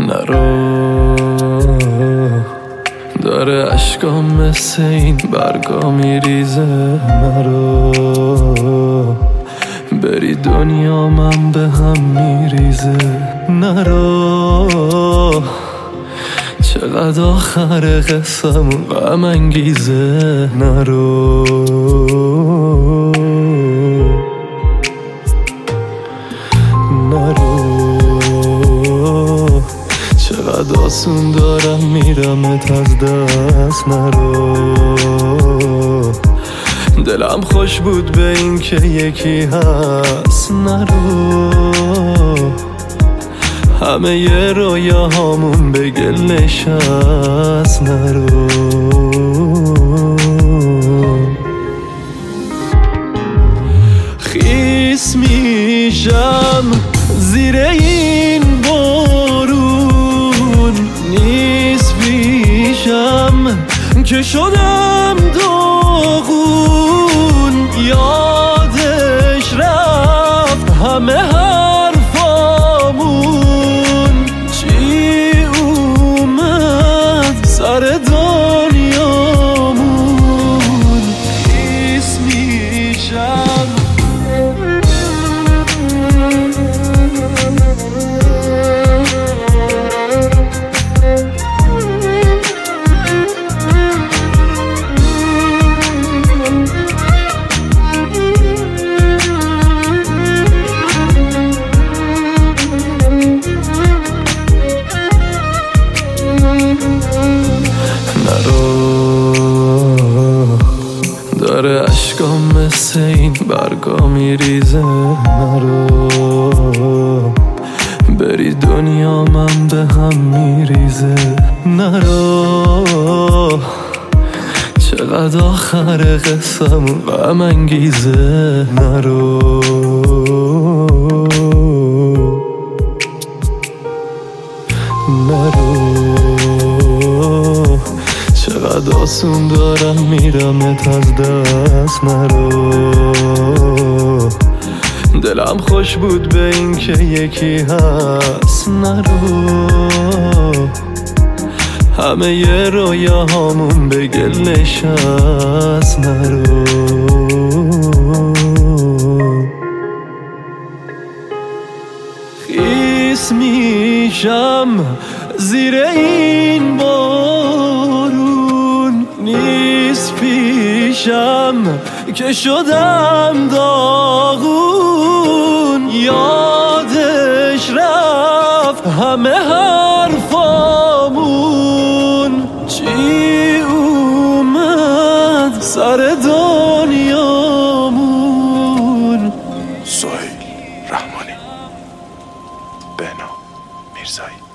نرو داره اشکام مثل این برگا میریزه. نرو بری دنیا من به هم میریزه. نرو چقدر آخر قصه‌مون غم انگیزه. نرو چقدر آسون دارم میرمت از دست. نرو دلم خوش بود به این که یکی هست. نرو همه ی رویاهامون به گلش هست. نرو خیس میشم زیر این بارون، نیست پیشم که شدم داغون. یادش رفت همه حرفامون، چی اومد سر دنیامون. خیس میشم داره اشکام مثل این برگا میریزه. نرو بری دنیا من به هم میریزه. نرو چقدر آخر قصه‌مون غم انگیزه. نرو چقدر آسون دارم میرمت از دست. نرو دلم خوش بود به این که یکی هست. نرو همه ی رویاهامون به گلش هست. نرو خیس میشم زیر این بارون، نیست پیشم که شدم داغون. یادش رفت همه حرفامون، چی اومد سر دنیامون. سهیل رحمانی، بهنام میرزایی.